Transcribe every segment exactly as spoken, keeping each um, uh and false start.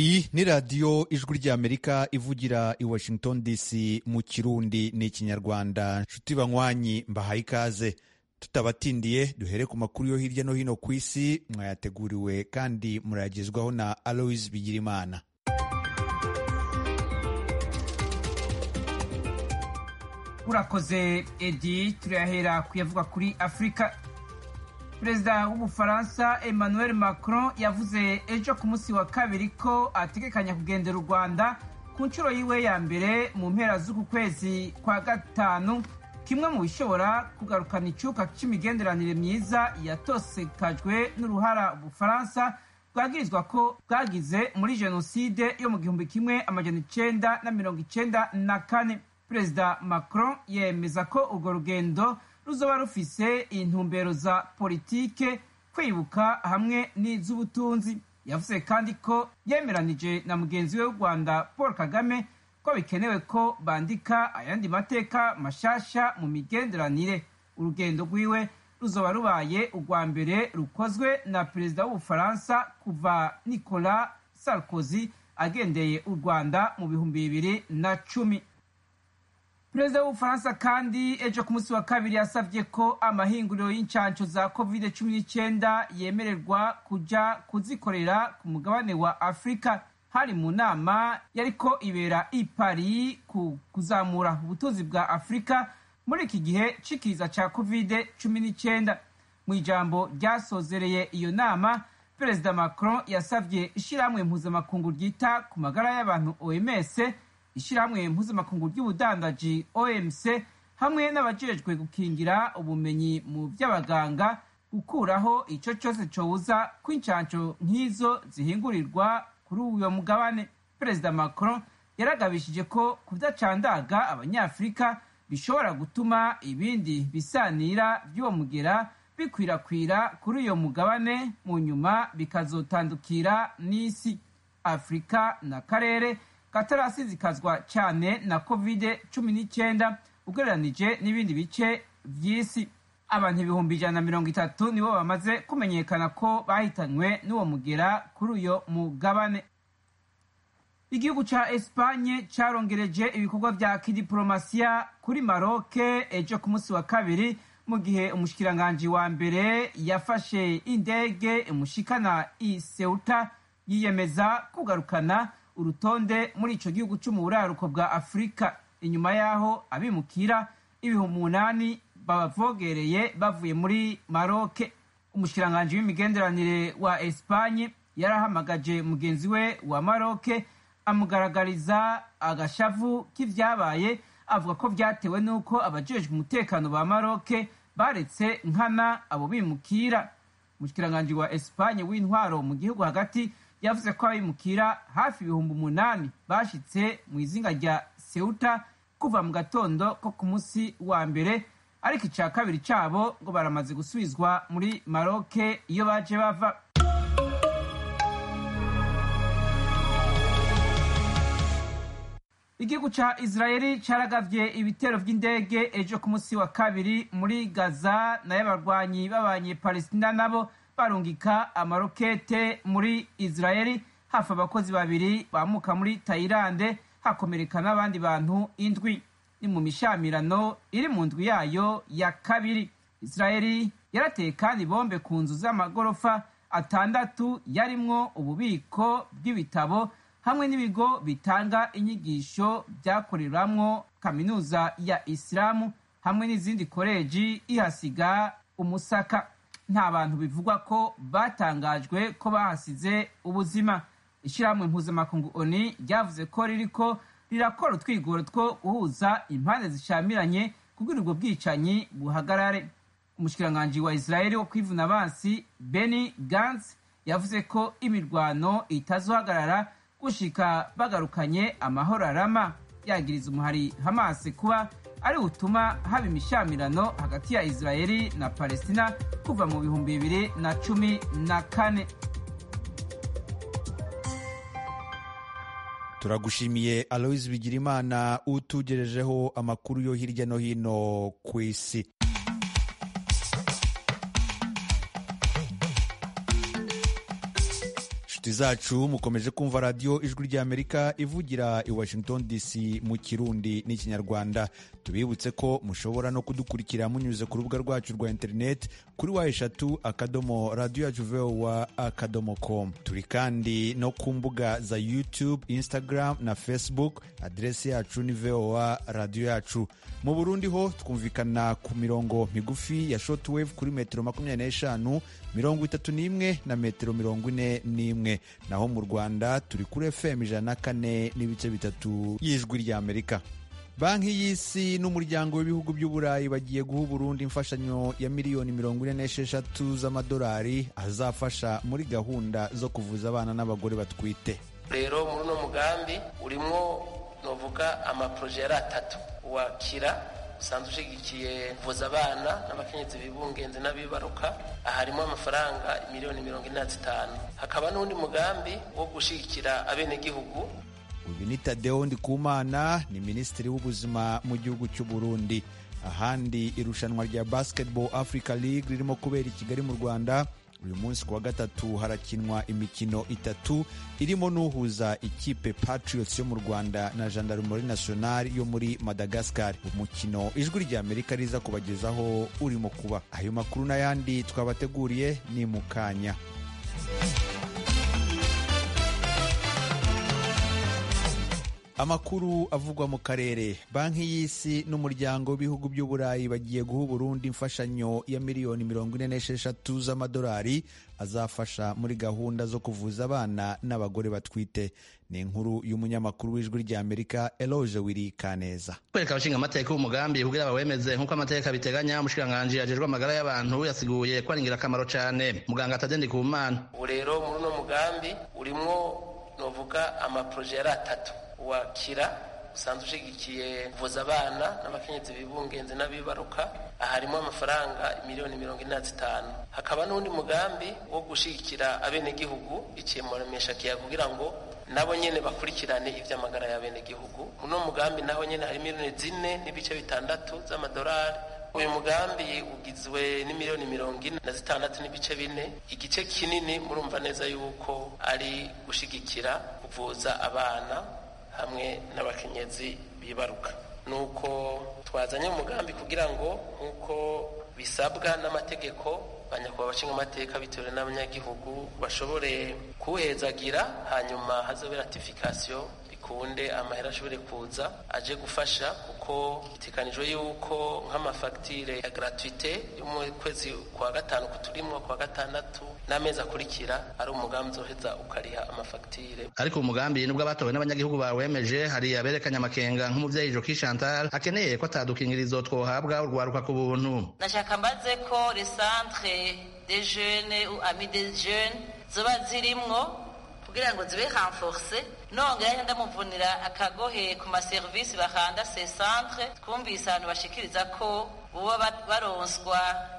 iyi ni radiyo ijwi ry'amerika ivugira i washington dc mu kirundi n'ikinyarwanda. nshuti banywanyi mbahaye ikaze, tutabatindiye duhere ku makuru yo hirya no hino ku isi mwayateguriwe kandi murayagezwaho na Aloys Bigirimana. urakoze Edi. turahera kuyavuga kuri Afurika. Perezida w'Ubufaransa Emmanuel Macron yavuze ejo ku munsi wa kabiri ko ategekanya kugendera u Rwanda ku nshuro yiwe ya mbere mu mpera z'uku kwezi kwa gatanu, kimwe mu bishobora kugarukana icuka c'imigenderanire myiza yatosekajwe n'uruhara Ubufaransa bwagirizwa ko bwagize muri jenoside yo mu gihumbi kimwe amajana icenda na mirongo icenda na kane. Perezida Macron yemeza ko urwo rugendo ruzoba rufise intumbero za politike, kwibuka hamwe n'iz'ubutunzi. yavuze kandi ko yemeranije na mugenzi we w'u Rwanda Paul Kagame ko bikenewe ko bandika ayandi mateka mashasha mu migenderanire. urugendo rwiwe ruzoba rubaye urwa mbere rukozwe na perezida w'Ubufaransa kuva Nicolas Sarkozy agendeye u Rwanda mu bihumbi bibiri na cumi. Perezida w'Ubufaransa kandi ejo ku munsi wa kabiri yasavye ko amahinguriro y'incanco za covid cumi n'icenda yemererwa kuja kuzikorera ku mugabane wa Afrika. hari mu nama yariko ibera i Paris ku kuzamura ubutunzi bwa Afrika muri iki gihe c'ikiza ca covid cumi n'icenda. mu ijambo ryasozereye iyo nama, Perezida Macron yasavye ishirahamwe mpuzamakungu ryita ku magara y'abantu O M S, ishirahamwe mpuzamakungu ry'ubudandaji O M C hamwe n'abajejwe gukingira ubumenyi mu vy'abaganga gukuraho ico cose cobuza kw'incanco nk'izo zihingurirwa kuri uyo mugabane. Perezida Macron yaragabishije ko kudacandaga abanyafrika bishobora gutuma ibindi bisanira vy'uwo mugera bikwirakwira kuri uyo mugabane, mu nyuma bikazotandukira n'isi. Afrika na karere katarasizikazwa cyane na covid cumi n'icenda ugereranije n'ibindi bice vy'isi. abantu ibihumbi ijana na mirongo itatu nibo bamaze kumenyekana ko bahitanywe n'uwo mugera kuri uyo mugabane. Igihugu ca Espanye carongereje ibikorwa vya kidiplomasiya kuri Maroc ejo ku munsi wa kabiri, mu gihe umushikiranganji wa mbere yafashe indege imushikana i Ceuta yiyemeza kugarukana urutonde muri ico gihugu co mu buraruko bwa Afrika, inyuma yaho abimukira ibihumbi umunani babavogereye bavuye muri Maroc. umushikiranganji w'imigenderanire wa Espanye yarahamagaje mugenzi we wa Maroc amugaragariza agashavu k'ivyabaye, avuga ko vyatewe n'uko abajejwe umutekano ba Maroc baretse nkana abo bimukira. umushikiranganji wa Espanye w'intwaro mu gihugu hagati yavuze ko abimukira hafi ibihumbi umunani bashitse mu izinga rya Ceuta kuva mu gatondo ko ku munsi wa mbere, ariko ica kabiri cabo ngo baramaze gusubizwa muri Maroc iyo baje bava. Igihugu ca Israeli caragavye ibitero vy'indege ejo ku munsi wa kabiri muri Gaza, nayo abarwanyi b'abanye Palestina nabo barungika amarokete muri Israeli. hafi abakozi babiri bamuka muri Tayilande, hakomereka n'abandi bantu indwi. ni mu mishamirano iri mu ndwi yayo ya kabiri. Israeli yarateye kandi bombe ku nzu z'amagorofa atandatu yarimwo ububiko bw'ibitabo hamwe n'ibigo bitanga inyigisho byakoreramwo kaminuza ya Isilamu hamwe n'izindi koleji ihasiga umusaka. nta bantu bivugwa ko batangajwe ko bahasize ubuzima. ishirahamwe mpuzamakungu O N U ryavuze ko ririko rirakora utwigoro two guhuza impande zishamiranye kugira ubwo bwicanyi buhagarare. umushikiranganji wa Israeli wo kwivuna abansi Benny Gantz yavuze ko imirwano itazohagarara gushika bagarukanye amahoro arama, yagiriza umuhari Hamas kuba ari utuma haba imishamirano hagati ya Israeli na Palestina kuva mu bihumbi bibiri na cumi na kane. turagushimiye Aloys Bigirimana utugerejeho amakuru yo hirya no hino ku isi. inshuti zacu mukomeje kumva radiyo ijwi ry'Amerika ivugira i Washington D C mu Kirundi n'ikinyarwanda. Tubibutse ko mushobora no kudukurikira munyuze ku rubuga rwacu rwa internet kuri wa eshatu akadomo radio yacu voa akadomo com. Turi kandi no ku mbuga za YouTube, Instagram na Facebook. Adresi yacu ni voa radio yacu. Mu Burundi ho twumvikana ku mirongo migufi ya shortwave kuri metero makumyabiri n'eshanu, mirongo itatu n'imwe na metero mirongo ine n'imwe. Naho mu Rwanda turi kuri F M ijana na kane n'ibice bitatu y'ijwi ry'Amerika. Banki y'Isi n'umuryango w'ibihugu by'Uburayi bagiye guha Burundi imfashanyo ya miliyoni mirongo ine n'esheshatu z'amadolari azafasha muri gahunda zo kuvuza abana n'abagore batwite. Rero muri no mugambi urimo novuga amaproje yari atatu. Wakira usanzwe ushigikiye kuvuza abana n'abakenyezi bibungenze n'abibaruka, harimo amafaranga miliyoni mirongo ine na zitanu. Hakaba n'undi mugambi wo gushigikira abenegihugu. Uyu ni Tadeo Ndikumana, ni Minisitiri w'Ubuzima mu gihugu cy'u Burundi. Ahandi irushanwa rya Basketball Africa League ririmo kubera i Kigali mu Rwanda. Uyu munsi kuwa gatatu harakinwa imikino itatu irimo n'uhuza ikipe Patriots yo mu Rwanda na Gendarmerie Nationale yo muri Madagascar. Umukino ijwi ry'Amerika riza kubagezaho urimo kuba. Ayo makuru n'ayandi twabateguriye ni mukanya. Amakuru avugwa mu karere. Banki y'Isi n'umuryango w'ibihugu by'Uburayi bagiye guha Burundi imfashanyo ya miliyoni mirongo ine n'esheshatu z'amadolari azafasha muri gahunda zo kuvuza abana n'abagore batwite. Ni inkuru y'umunyamakuru w'ijwi ry'Amerika Eloge Wiri Kaneza. Kwereka abashinga amateka w'umugambi kugira bawemeze nk'uko amateka biteganya, umushikiranganji ajejwe amagara y'abantu yasiguye ko ari ingirakamaro cyane. Muganga Tadeo Ndikumana: ubu rero muri no mugambi urimo novuga amaproje yari atatu. Wakira usanzwe ushigikiye kuvuza abana n'abakenyezi bibungenze n'abibaruka, harimo amafaranga miliyoni mirongo ine na zitanu. Hakaba n'undi mugambi wo gushigikira abenegihugu iciye mu ramesha kiya kugira ngo nabo nyene bakurikirane ivy'amagara y'abenegihugu. Muno mugambi naho nyene hari miliyoni zine n'ibice bitandatu z'amadolari. Uyu mugambi ugizwe n'imiliyoni mirongo ine na zitandatu n'ibice bine. Igice kinini murumva neza yuko ari gushigikira kuvuza abana hamwe n'abakenyezi bibaruka. Nuko twazanye umugambi kugira ngo nkuko bisabwa n'amategeko banyakubahwa abashinga amateka bitewe n'abanyagihugu bashobore kuhezagira, hanyuma hazobe ratification ikunde amahera ashobore kuza aje gufasha, kuko bitekanijwe yuko nk'amafagitire ya gratuite yo mu kwezi kwa gatanu kuturimwo kwa gatandatu n'amezi akurikira ari umugambi uzoheza ukariha amafagitire. Ariko umugambi nubwo abatowe n'abanyagihugu bawemeje, hari aberekanya amakenga nk'umuvyeyi Joki Chantal akeneye ko atadukingirizo twohabwa urwaruka ku buntu. Nashaka mbaze ko les centres des jeunes ou amis des jeunes zoba zirimwo kugira ngo zibe renforce, nongera ndamuvunira akagohe ku maserivisi bahanda ces centres. Twumvise abantu bashikiriza ko boba baronswa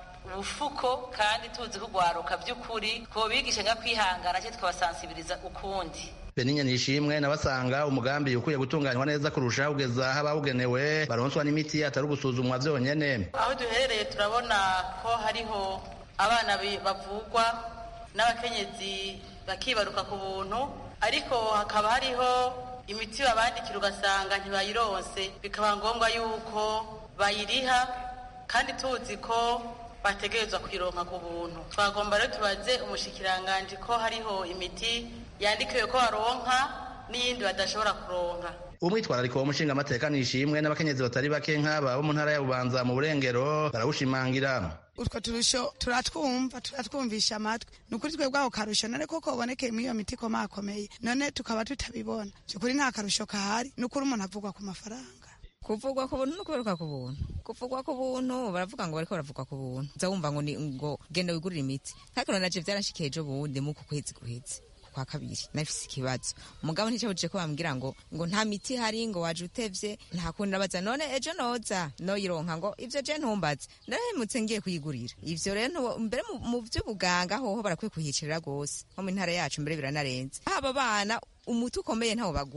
ubufuko, kandi tuzi kugwaruka by'ukuri ko bigisha nga kwihangana cyo twabasensibiliza ukundi. Beninya Nishimwe nabasanga umugambi ukwiye gutunganywa neza kurusha ugeza habawugenewe baronswa n'imiti atari gusuzumwa vyonyene. Aho duhereye turabona ko hariho abana bavugwa n'abakenyezi bakibaruka ku buntu, ariko hakaba hariho imiti babandikira ugasanga ntibayironse, bikaba ngombwa yuko bayiriha, kandi tuzi ko bategerezwa kwironka ku buntu. Twagomba rero tubaze umushikiranganje ko hariho imiti yandikiwe ko baronka n'iyindi badashobora kuronka. Umwitwarariko w'umushinga amateka Nishimwe n'abakenyezi batari bake nk'aba bo mu ntara ya Bubanza mu Burengero barawushimangira. Utwo turusho turatwumva turatwumvisha amatwi, nukuri twebwe aho karusho none koko bonekeye muri iyo miti komakomeye none tukaba tutabibona. Cyukuri nta karusho kahari, nukuri umuntu avugwa ku mafaranga. Kuvugwa ku buntu no kuberuka ku buntu. Kuvugwa ku buntu baravuga ngo bariko baravuga ku buntu. Zawumva ngo ni ngo genda wigurira imiti. Ariko naje byaranshikiye ejo bundi mu kukwezi guheze kwa kabiri nafise ikibazo. Umugabo nticabuje ko bambwira ngo ngo nta miti hari, ngo waje utevye, nta kundi nabaza none ejo noza no yironka, ngo ivyo je ntumbaze narahemutse ngiye kuyigurira. Ivyo rero mbere mu vy'ubuganga hoho barakwiye kuhicirira gose nko mu ntara yacu mbere biranarenze. Aba bana umuti ukomeye ntawo baguha,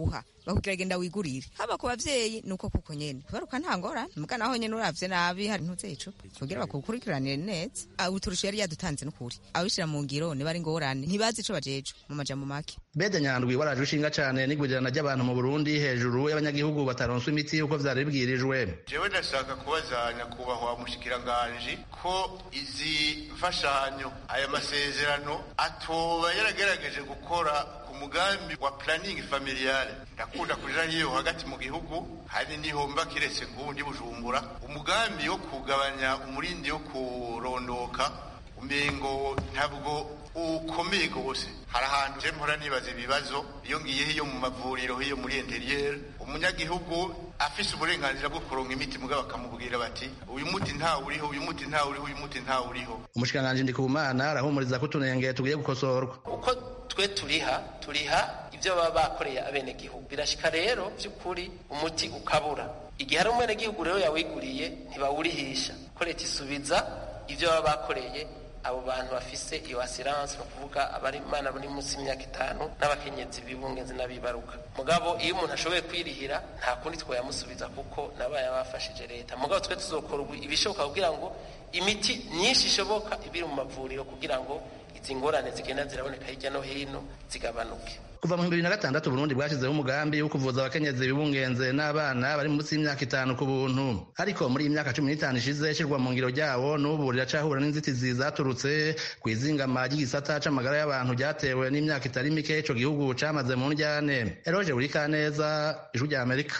bakubwira genda wigurire. Haba ku bavyeyi nuko kuko nyene baruka nta ngorane muga naho nyene uravye nabi hari ntuze icupa kugira bakukurikiranire neza. Uturusho yari yadutanze n'ukuri abishira mu ngiro ne bari ngorane ntibazi ico bajeje mu majambo make. Bede Nyandwi waraje ushinga cane n'igwirirana ry'abantu mu Burundi hejuru y'abanyagihugu bataronswa imiti uko vyari bibwirijwe. Jewe ndashaka kubaza nyakubahwa mushikiranganje ko izi mfashanyo aya masezerano atoba yaragerageje gukora ku mugambi wa planning familiale. Ndakunda kuja hiyo hagati mu gihugu hari niho mba kiretse ngundi Bujumbura umugambi wo kugabanya umurindi wo kurondoka umengo ntabwo ukomeye gose. Hari ahantu je mpora nibaza ibibazo iyo ngiye hiyo mu mavuriro hiyo muri interieur umunyagihugu afise uburenganzira bwo kuronka imiti mugabo bakamubwira bati uyu muti nta uriho uyu muti nta uriho uyu muti nta uriho. Umushikanganje Ndikumana arahumuriza ko tunenge tugiye gukosorwa. Uko twe turiha turiha ivyo baba bakoreye abene gihugu birashika rero by'ukuri umuti ukabura igihe hari umwene gihugu rero yawiguriye ntibawurihisha ko leta isubiza ivyo baba bakoreye abo bantu bafise iyo assurance no kuvuga abari mana bari munsi y'imyaka itanu n'abakenyezi bibungenze n'abibaruka. Mugabo iyo umuntu ashoboye kwirihira nta kundi twoyamusubiza kuko nabaye abafashije leta. Mugabo twe tuzokora ibishoboka kugira ngo imiti myinshi ishoboka ibiri mu mavuriro kugira ngo izi ngorane zigenda ziraboneka hirya no hino zigabanuke. Kuva mu bibiri na gatandatu Burundi bwashizeho umugambi wo kuvuza abakenyezi bibungenze n'abana bari munsi y'imyaka itanu ku buntu. Ariko muri iyi myaka cumi n'itanu ishize ishirwa mu ngiro ryawo n'ubu riracahura n'inzitizi zaturutse ku izingama ry'igisata c'amagara y'abantu ryatewe n'imyaka itari mike ico gihugu camaze mu njyane. Eroje Burikaneza, Ijwi rya Amerika.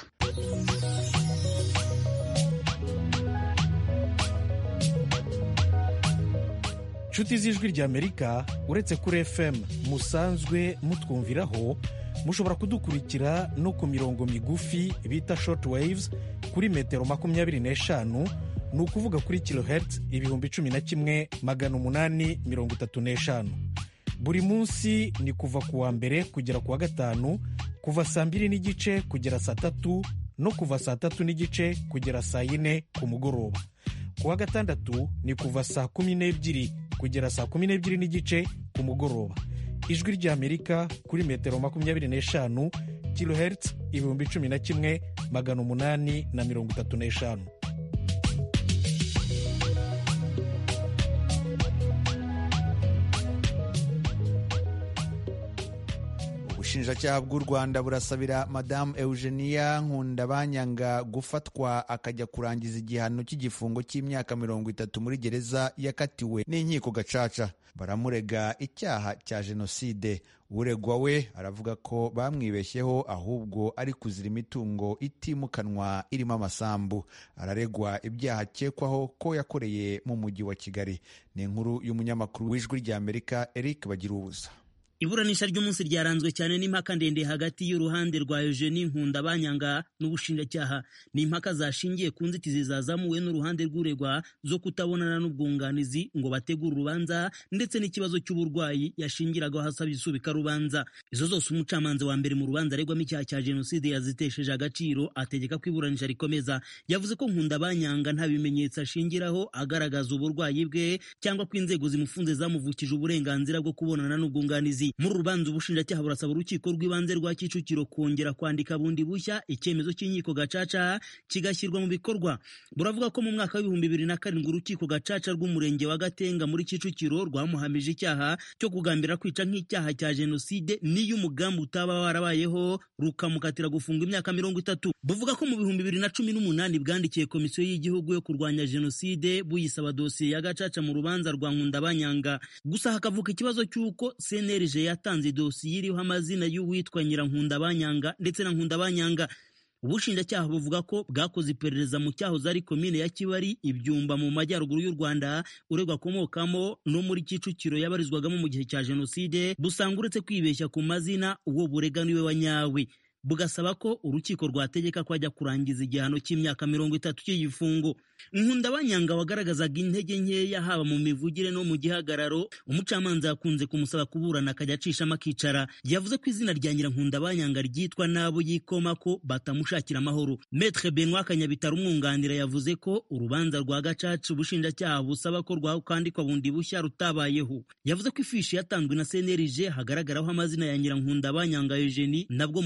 Nshuti z'Ijwi rya Amerika uretse kuri F M musanzwe mutwumviraho mushobora kudukurikira no ku mirongo migufi bita short waves kuri metero makumyabiri n'eshanu ni ukuvuga kuri kilohertz ibihumbi cumi na kimwe magana umunani mirongo itatu n'eshanu. Buri munsi ni kuva ku wa mbere kugera ku wa gatanu kuva saa mbiri n'igice kugera saa tatu no kuva saa tatu n'igice kugera saa yine ku mugoroba. Ku wa gatandatu ni kuva saa kumi n'ebyiri kugera saa kumi n'ebyiri n'igice ku mugoroba. Ijwi rya Amerika kuri metero makumyabiri n'eshanu kilohertz ibihumbi cumi na kimwe magana umunani na mirongo itatu n'eshanu. Ubushinjacyaha bw'u Rwanda burasabira Madame Eugenia Nkundabanyanga gufatwa akajya kurangiza igihano cy'igifungo cy'imyaka mirongo itatu muri gereza yakatiwe n'inkiko gacaca. Baramurega icyaha cya jenoside. Uregwa we aravuga ko bamwibeshyeho ahubwo ari kuzira imitungo itimukanwa irimo amasambu. Araregwa ibyaha akekwaho ko yakoreye mu mujyi wa Kigali. Ni inkuru y'umunyamakuru w'Ijwi rya Amerika Eric Bagirubusa. Iburanisha ry'umunsi ryaranzwe cyane n'impaka ndende hagati y'uruhande rwa Eugenie Nkundabanyanga n'ubushinjacyaha. Ni impaka zashingiye ku nzitizi zazamuwe n'uruhande rw'uregwa zo kutabonana n'ubwunganizi ngo bategure urubanza ndetse n'ikibazo cy'uburwayi yashingiragaho hasaba isubika rubanza. Izo zose umucamanza wa mbere mu rubanza aregwamo icyaha cya jenoside yazitesheje agaciro, ategeka ko iburanisha rikomeza. Yavuze ko Nkundabanyanga nta bimenyetso ashingiraho agaragaza uburwayi bwe cyangwa ko inzego zimufunze zamuvukije uburenganzira bwo kubonana n'ubwunganizi. Muri rubanza ubushinjacyaha burasaba urukiko rw'ibanze rwa Kicukiro kongera kwandika bundi bushya icyemezo cy'inkiko gacaca kigashyirwa mu bikorwa. Buravuga ko mu mwaka w'ibihumbi bibiri na karindwi urukiko gacaca rw'umurenge wa Gatenga muri Kicukiro rwamuhamije icyaha cyo kugambira kwica nk'icyaha cya jenoside n'iyo umugambi utaba warabayeho rukamukatira gufunga imyaka mirongo itatu. Buvuga ko mu bihumbi bibiri na cumi n'umunani bwandikiye komisiyo y'igihugu yo kurwanya jenoside buyisaba dosiye ya gacaca mu rubanza rwa Nkundabanyanga. Gusa hakavuka ikibazo cy'uko C N L G yatanze dosiye iriho amazina y'uwitwa Nyirankundabanyanga ndetse na Nkundabanyanga. Ubushinjacyaha buvuga ko bwakoze iperereza mu cyahoze ari komine ya Kibari Ibyumba mu majyaruguru y'u Rwanda uregwa akomokamo no muri Kicukiro yabarizwagamo mu gihe cya jenoside, busanga uretse kwibeshya ku mazina uwo burega niwe wa nyawe. Bugasaba ko urukiko rwategeka ko ajya kurangiza igihano cy'imyaka mirongo itatu cy'igifungo. Nkundabanyanga wagaragazaga intege nkeya haba mu mivugire no mu gihagararo, umucamanza yakunze kumusaba kuburana akajya acishamo akicara. Yavuze ko izina rya Nyirankundabanyanga ryitwa n'abo yikoma ko batamushakira amahoro. Maître Benoît Kanyabitari umwunganira yavuze ko urubanza rwa gacaca ubushinjacyaha busaba ko rwakandikwa bundi bushya rutabayeho. Yavuze ko ifishi yatanzwe na C N L G hagaragaraho amazina ya Nyirankundabanyanga Eugenie nabwo mu rubanza rwo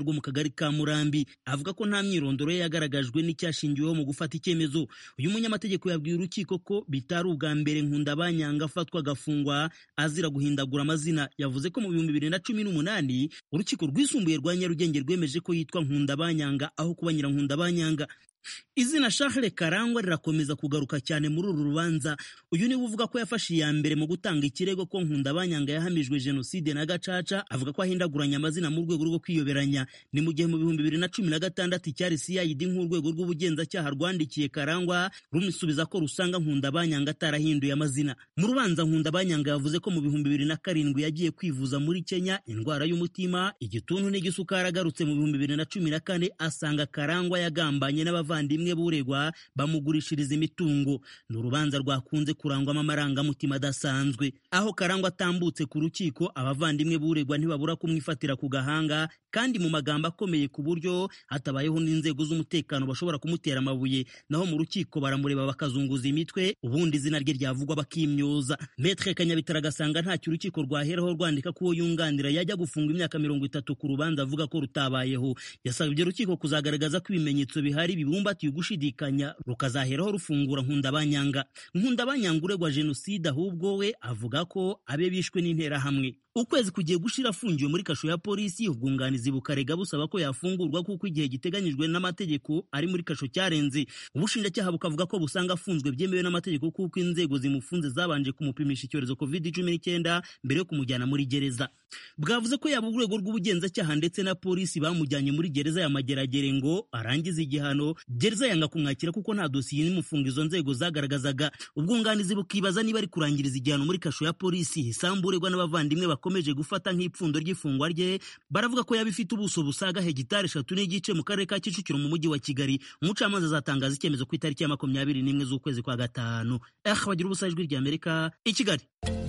bwo mu kagari ka Murambi. Avuga ko nta myirondoro ye yagaragajwe n'icyashingiweho mu gufata icyemezo. Uyu munyamategeko yabwiye urukiko ko bitari ubwa mbere Nkundabanyanga afatwa agafungwa azira guhindagura amazina. Yavuze ko mu bihumbi bibiri na cumi n'umunani urukiko rwisumbuye rwa Nyarugenge rwemeje ko yitwa Nkundabanyanga aho kuba Nyirankundabanyanga. Izina Charles Karangwa rirakomeza kugaruka cyane muri uru rubanza. Uyu niwe uvuga ko yafashe iya mbere mu gutanga ikirego ko Nkundabanyanga yahamijwe jenoside na gacaca, avuga ko ahindaguranya amazina mu rwego rwo kwiyoberanya. Ni mu gihe mu bihumbi bibiri na cumi na gatandatu icyari C I D nk'urwego rw'ubugenzacyaha rwandikiye Karangwa rumusubiza ko rusanga Nkundabanyanga atarahinduye amazina. Mu rubanza Nkundabanyanga yavuze ko mu bihumbi bibiri na karindwi yagiye kwivuza muri Kenya indwara y'umutima, igituntu n'igisukari. Agarutse mu bihumbi bibiri na cumi na kane asanga Karangwa yagambanye n'aba abavandimwe buregwa bamugurishiriza imitungo. Ni urubanza rwakunze kurangwamo amarangamutima adasanzwe. Aho Karangwa atambutse ku rukiko, abavandimwe buregwa ntibabura kumwifatira ku gahanga kandi mu magambo akomeye ku buryo hatabayeho n'inzego z'umutekano bashobora kumutera amabuye. Naho mu rukiko baramureba bakazunguza imitwe, ubundi izina rye ryavugwa bakimyoza. Maître Kanyabitara agasanga ntacyo urukiko rwaheraho rwandika ko uwo yunganira yajya gufunga imyaka mirongo itatu ku rubanza avuga ko rutabayeho. Yasabye urukiko kuzagaragaza ko ibimenyetso bihari bibumbatiye ugushidikanya rukazaheraho rufungura Nkundabanyanga. Nkundabanyanga uregwa jenoside ahubwo we avuga ko abe bishwe n'interahamwe. Ukwezi kugiye gushira afungiwe muri kasho ya polisi, ubwunganizi bukarega busaba ko yafungurwa kuko igihe giteganyijwe n'amategeko ari muri kasho cyarenze. Ubushinjacyaha bukavuga ko busanga afunzwe byemewe n'amategeko kuko inzego zimufunze zabanje kumupimisha icyorezo covid cumi n'icyenda mbere yo kumujyana muri gereza. Bwavuze ko yaba urwego rw'ubugenzacyaha ndetse na polisi bamujyanye muri gereza ya Mageragere ngo arangize igihano. Gereza yanga kumwakira kuko nta dosiye imufunga izo nzego zagaragazaga. Ubwunganizi bukibaza niba ari kurangiriza igihano muri kasho ya polisi. Hisamburegwa n'abavandimwe bakomeje gufata nk'ipfundo ry'ifungwa rye, baravuga ko yabifite ubuso busaga hegitari eshatu n'igice mu karere ka Kicukiro mu mujyi wa Kigali. Umucamanza azatangaza icyemezo ku itariki ya makumyabiri n'imwe z'ukwezi kwa gatanu. Eh, bagira ubusa ijwi ry'Amerika i Kigali.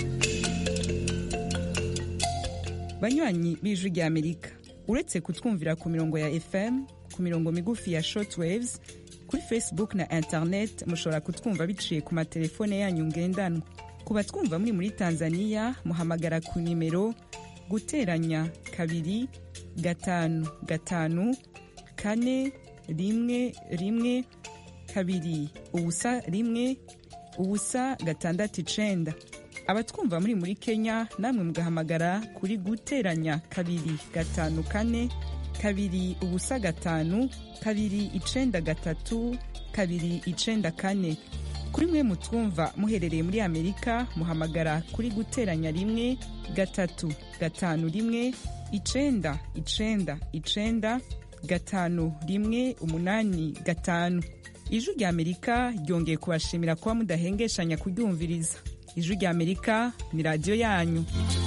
Banywanyi b'ijwi ry'Amerika, uretse kutwumvira ku mirongo ya F M, ku mirongo migufi ya shortwaves, kuri Facebook na internet mushobora kutwumva biciye ku matelefone yanyu ngendanwa. Ku batwumva muri muri Tanzania muhamagara ku nimero guteranya kabiri gatanu gatanu kane rimwe rimwe kabiri ubusa rimwe ubusa gatandatu icenda. Abatwumva muri muri Kenya namwe mugahamagara kuri guteranya kabiri gatanu kane kabiri ubusa gatanu kabiri icenda gatatu kabiri icenda kane. Kuri mwe mutwumva muherereye muri Amerika muhamagara kuri guteranya rimwe gatatu gatanu rimwe icenda icenda icenda gatanu rimwe umunani gatanu. Ijwi ry'Amerika ryongeye kubashimira kuba mudahengeshanya kuryumviriza. Ijwi ry'Amerika ni radio yanyu.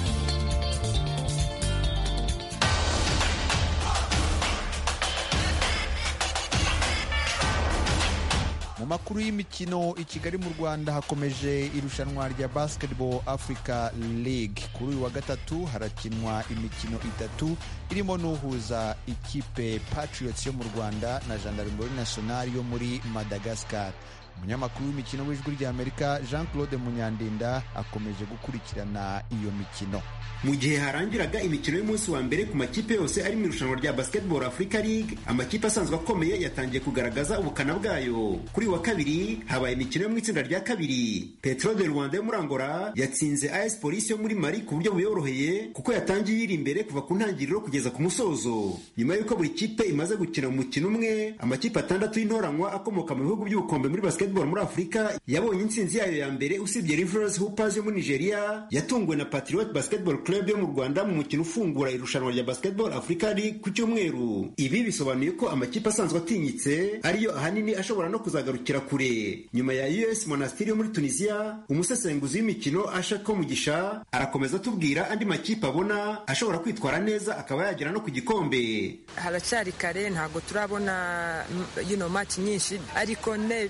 Mu makuru y'imikino, i Kigali mu Rwanda hakomeje irushanwa rya Basketball Africa League. Kuri uyu wa gatatu harakinwa imikino itatu irimo n'uhuza ikipe Patriots yo mu Rwanda na Gendarmerie Nationale yo muri Madagascar. Umunyamakuru w'imikino w'ijwi ry'Amerika Jean Claude Munyandinda akomeje gukurikirana iyo mikino. Mu gihe harangiraga imikino y'umunsi wa mbere ku makipe yose ari mu irushanwa rya Basketball Africa League, amakipe asanzwe akomeye yatangiye kugaragaza ubukana bwayo. Kuri wa kabiri habaye imikino yo mu itsinda rya kabiri. Petro de Rwanda yo muri Angola yatsinze A S Police yo muri Mali ku buryo buyoroheye kuko yatangiye iri imbere kuva ku ntangiriro kugeza ku musozo. Nyuma y'uko buri kipe imaze gukina mu mukino umwe, amakipe atandatu y'intoranywa akomoka mu bihugu by'ubukombe muri basketball muri Afrika yabonye intsinzi yayo ya mbere, usibye Rivers Hoopers yo muri Nigeria yatunguwe na Patriot Basketball Club yo mu Rwanda mu mukino ufungura irushanwa rya Basketball Africa League ku cyumweru. Ibi bisobanuye ko amakipe asanzwe atinyitse ariyo ahanini ashobora no kuzagarukira kure. Nyuma ya U S Monastir yo muri Tunisia, umusesenguzi w'imikino Ashako Mugisha arakomeza tubwira andi makipe abona ashobora kwitwara neza akaba yagera no ku gikombe. Haracyari kare, ntago turabona you know match nyinshi, ariko nebye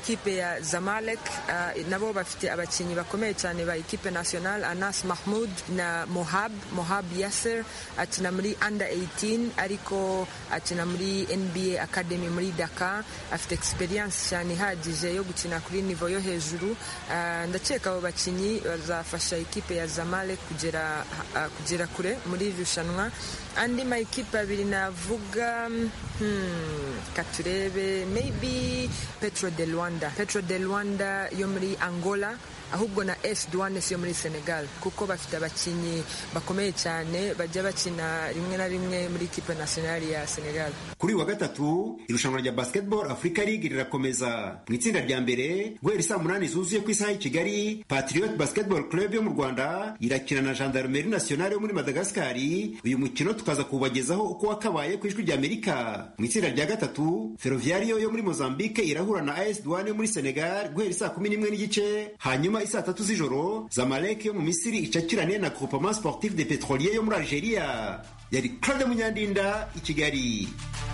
ikipe ya Zamalek uh, nabo bafite abakinnyi bakomeye cyane ba ikipe national, Anas Mahmoud na Mohab Mohab Yasser akina muri under eighteen ariko akina muri N B A Academy muri Dakar, afite experience cyane ihagije yo gukina kuri niveau yo hejuru. Uh, ndakeka abo bakinnyi bazafasha ikipe ya Zamalek kugera uh, kugera kure muri irushanwa. Andi ma ikipe abiri navuga hmm, katurebe maybe Petro de Luanda Petro de Luanda yo muri Angola, ahubwo na S Douanes yo muri Senegal, kuko bafite abakinnyi bakomeye cyane bajya bakina rimwe na rimwe muri ikipe nationale ya Senegal. Kuri wa gatatu irushanwa rya Basketball Africa League rirakomeza. Mu itsinda rya mbere guhera saa munani zuzuye ku isaha i Kigali, Patriot Basketball Club yo mu Rwanda irakina na Gendarmerie Nationale yo muri Madagascar. Uyu mukino tukaza kubagezaho uko wakabaye ku ijwi rya Amerika. Mu itsinda rya gatatu Ferroviario yo muri Mozambique irahura na A S Douanes yo muri Senegal guhera saa kumi n'imwe n'igice. Hanyuma isaa tatu z'ijoro Zamalek yo mu Misiri icakirane na Groupement Sportif des Pétroliers yo muri Algeria. Yari Claude Munyandinda i Kigali.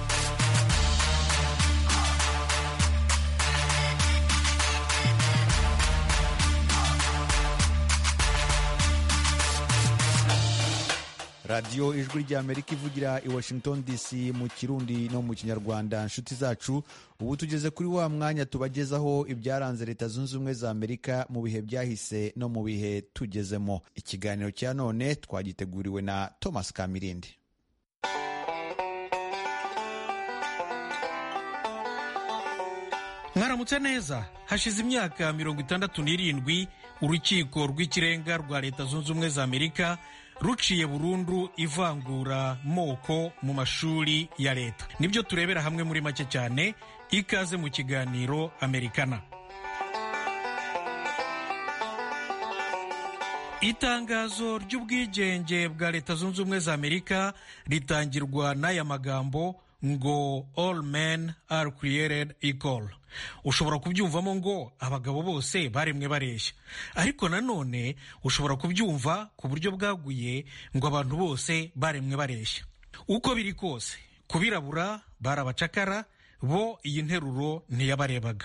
radiyo ijwi ry'Amerika ivugira i Washington D C mu Kirundi no mu Kinyarwanda. Nshuti zacu, ubu tugeze kuri wa mwanya tubagezaho ibyaranze Leta Zunze Ubumwe za Amerika mu bihe byahise no mu bihe tugezemo. Ikiganiro cya none twagiteguriwe na Thomas Kamirindi. Mwaramutse neza. Hashize imyaka mirongo itandatu n'irindwi urukiko rw'ikirenga rwa Leta Zunze Ubumwe za Amerika ruciye burundu ivangura moko mu mashuri ya leta. Nibyo turebera hamwe muri make cyane. Ikaze mu kiganiro Amerikana. Itangazo ry'ubwigenge bwa Leta Zunze Ubumwe za Amerika ritangirwa n'aya magambo ngo all men are created equal. Ushobora kubyumvamo ngo abagabo bose baremwe bareshya, ariko nanone ushobora kubyumva ku buryo bwaguye ngo abantu bose baremwe bareshya. Uko biri kose, kubirabura barabacakara, bo iyi nteruro ntiyabarebaga.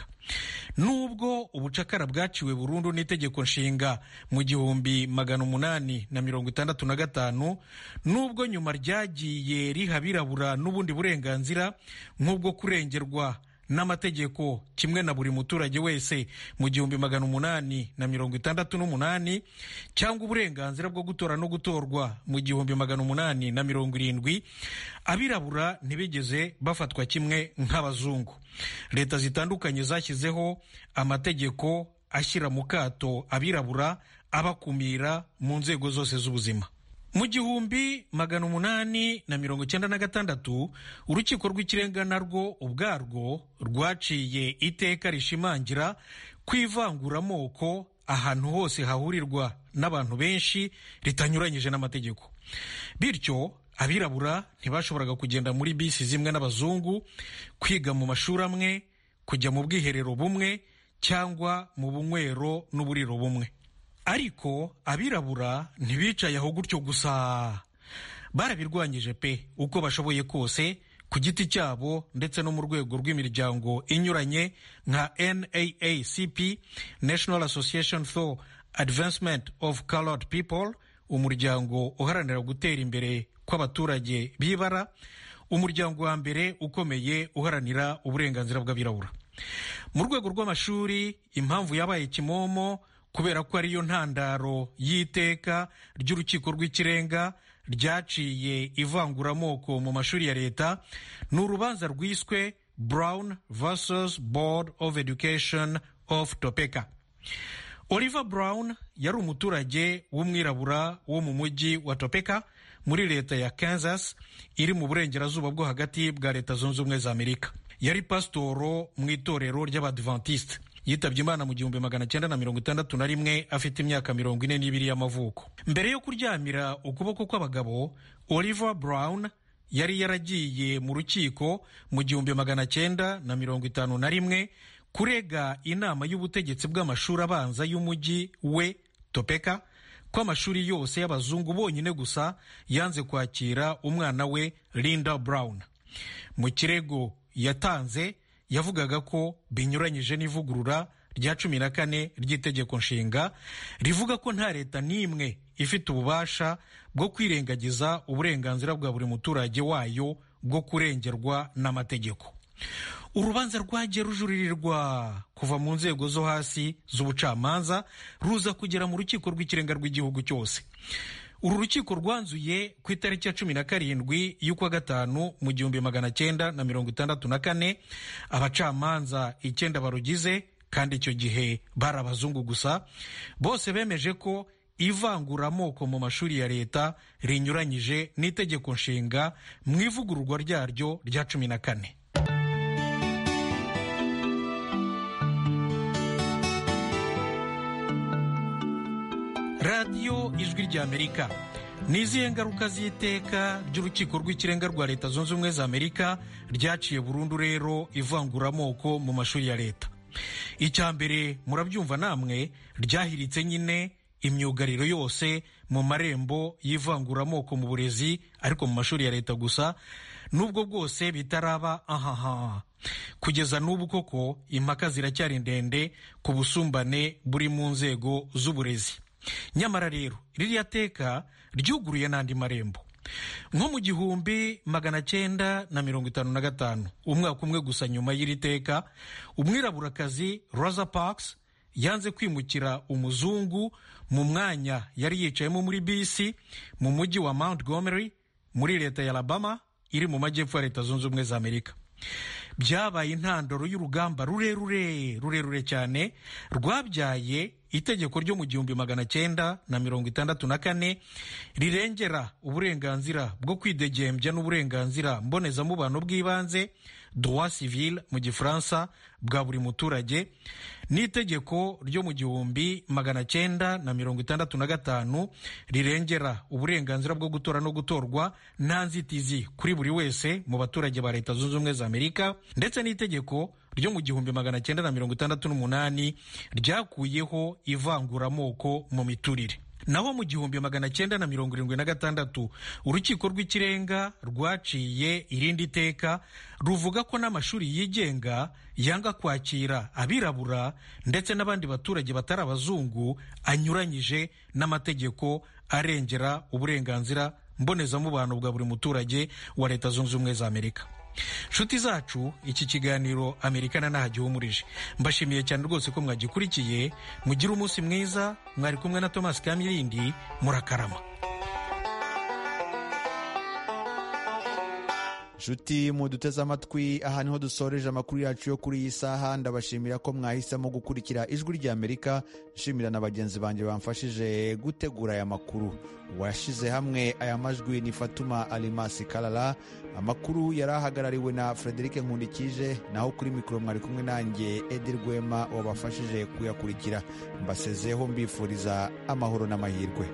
Nubwo ubucakara bwaciwe burundu n'itegeko nshinga mu gihumbi magana umunani na mirongo itandatu na gatanu, nubwo nyuma ryagiye riha abirabura n'ubundi burenganzira nk'ubwo kurengerwa n'amategeko kimwe na buri muturage wese mu gihumbi magana umunani na mirongo itandatu n'umunani, cyangwa uburenganzira bwo gutora no gutorwa mu gihumbi magana umunani na mirongo irindwi, abirabura ntibigeze bafatwa kimwe nk'abazungu. Leta zitandukanye zashyizeho amategeko ashyira mu kato abirabura, abakumira mu nzego zose z'ubuzima. Mu gihumbi magana umunani na mirongo icyenda na gatandatu urukiko rw'ikirenga narwo ubwarwo rwaciye iteka rishimangira kwivanguramoko ahantu hose hahurirwa n'abantu benshi ritanyuranyije n'amategeko. Bityo abirabura ntibashoboraga kugenda muri bisi zimwe n'abazungu, kwiga mu mashuri amwe, kujya mu bwiherero bumwe cyangwa mu bunywero n'uburiro bumwe. Ariko abirabura ntibicaye aho gutyo gusa. Barabirwanyije pe uko bashoboye kose, ku giti cyabo ndetse no mu rwego rw'imiryango inyuranye nka N double A C P, National Association for Advancement of Colored People, umuryango uharanira gutera imbere kw'abaturage b'ibara, umuryango wa mbere ukomeye uharanira uburenganzira bw'abirabura. Mu rwego rw'amashuri, impamvu yabaye kimomo kubera ko ariyo ntandaro y'iteka ry'urukiko rw'ikirenga ryaciye ivanguramoko mu mashuri ya leta, ni urubanza rwiswe Brown versus Board of Education of Topeka. Oliver Brown yari umuturage w'umwirabura wo mu mujyi wa Topeka muri leta ya Kansas iri mu burengerazuba bwo hagati bwa Leta Zunze Ubumwe za Amerika. Yari pasitoro mu itorero ry'Abadventiste. Yitabye Imana mu gihumbi magana cyenda na mirongo itandatu na rimwe afite imyaka mirongo ine n'ibiri y'amavuko. Mbere yo kuryamira ukuboko kw'abagabo, Oliver Brown yari yaragiye mu rukiko mu gihumbi magana cyenda na mirongo itanu na rimwe kurega inama y'ubutegetsi bw'amashuri abanza y'umujyi we Topeka ko amashuri yose y'abazungu bonyine gusa yanze kwakira umwana we Linda Brown. Mu kirego yatanze yavugaga ko binyuranyije n'ivugurura rya cumi na kane ry'itegeko nshinga rivuga ko nta leta n'imwe ifite ububasha bwo kwirengagiza uburenganzira bwa buri muturage wayo bwo kurengerwa n'amategeko. Urubanza rwagiye rujuririrwa kuva mu nzego zo hasi z'ubucamanza ruza kugera mu rukiko rw'ikirenga rw'igihugu cyose. Uru rukiko rwanzuye ku itariki ya cumi na karindwi y'ukwa gatanu mu gihumbi magana cyenda na mirongo itandatu na kane abacamanza icyenda barugize, kandi icyo gihe bari abazungu gusa, bose bemeje ko ivanguramoko mu mashuri ya leta rinyuranyije n'itegeko nshinga mu ivugururwa ryaryo rya cumi na kane. radiyo ijwi ry'Amerika. Ni izihe ngaruka z'iteka ry'urukiko rw'ikirenga rwa leta zunze ubumwe za Amerika ryaciye burundu rero ivanguramoko mu mashuri ya leta? Icya mbere murabyumva namwe, ryahiritse nyine imyugariro yose mu marembo y'ivanguramoko mu burezi, ariko mu mashuri ya leta gusa, nubwo bwose bitaraba ahaha. Kugeza n'ubu koko impaka ziracyari ndende ku busumbane buri mu nzego z'uburezi. Nyamara rero ririya teka ryuguruye n'andi marembo. Nko mu gihumbi magana cyenda na mirongo itanu na gatanu, umwaka umwe gusa nyuma y'iri teka, umwiraburakazi Rosa Parks yanze kwimukira umuzungu mu mwanya yari yicayemo muri bisi mu mujyi wa Montgomery muri leta ya Alabama iri mu majyepfo ya leta zunze ubumwe za Amerika. Byabaye intandaro y'urugamba rurerure rurerure cyane rwabyaye itegeko ryo mu gihumbi magana cyenda na mirongo itandatu na kane rirengera uburenganzira bwo kwidegembya n'uburenganzira mbonezamubano bw'ibanze, droit civil mu gifaransa, bwa buri muturage, n'itegeko ryo mu gihumbi magana cyenda na mirongo itandatu na gatanu rirengera uburenganzira bwo gutora no gutorwa nta nzitizi kuri buri wese mu baturage ba leta zunze ubumwe za Amerika, ndetse n'itegeko ryo mu gihumbi magana cyenda na mirongo itandatu n'umunani ryakuyeho ivanguramoko mu miturire. Naho mu gihumbi magana cyenda na mirongo irindwi na gatandatu urukiko rw'ikirenga rwaciye irindi teka ruvuga ko n'amashuri yigenga yanga kwakira abirabura ndetse n'abandi baturage batari abazungu anyuranyije n'amategeko arengera uburenganzira mbonezamubano bwa buri muturage wa leta zunze ubumwe za Amerika. Nshuti zacu, iki kiganiro Amerikana nahagihumurije. Mbashimiye cyane rwose ko mwagikurikiye. Mugire umunsi mwiza. Mwari kumwe na Thomas Kamilindi. Murakarama. Nshuti muduteze amatwi, aha niho dusoreje amakuru yacu yo kuri iyi saha. Ndabashimira ko mwahisemo gukurikira ijwi ry'Amerika. Nshimira na bagenzi banjye bamfashije gutegura aya makuru. Washize hamwe aya majwi ni Fatuma Alimasi Kalala. Amakuru yarahagarariwe na Frederic Nkundikije, naho kuri mikoro mwari kumwe nanjye Edi Rwema wabafashije kuyakurikira. Mbasezeho mbifuriza amahoro n'amahirwe.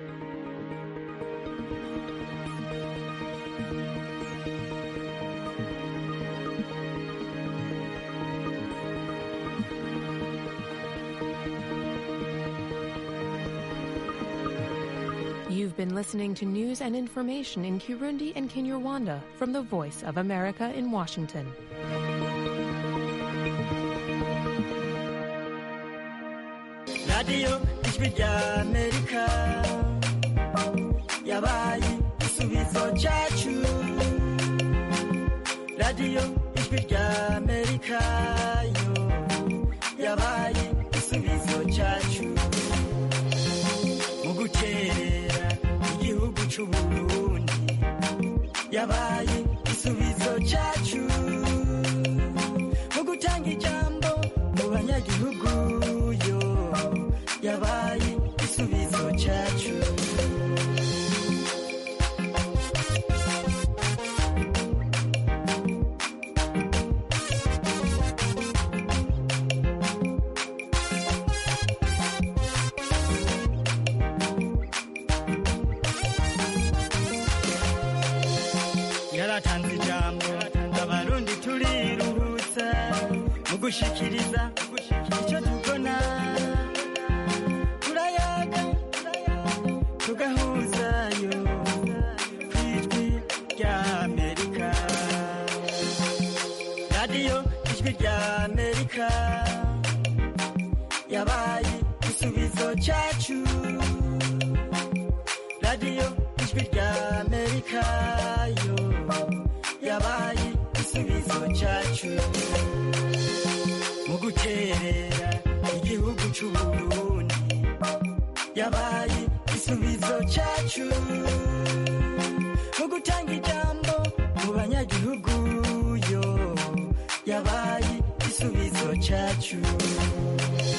You've been listening to news and information in Kirundi and Kinyarwanda from the Voice of America in Washington. Radio Ijwi ry'Amerika yabaye igisubizo cyacu. Radio Ijwi ry'Amerika yo yabaye igisubizo cyacu. Mu gukerera igihugu cy'u Burundi yabaye igisubizo cyacu. Mu gutanga ijambo mu banyagihugu yo yabaye igisubizo cyacu. Yaratanze ijambo abarundi turiruhutsa mu gushikiriza icyo ijwi rya amerika yabaye igisubizo cyacu radiyo ijwi rya amerika yo yabaye igisubizo cyacu mu guterera igihugu c'uburundi yabaye igisubizo cyacu mu gutanga ijambo mu banyagihugu yo yabaye igisubizo cyacu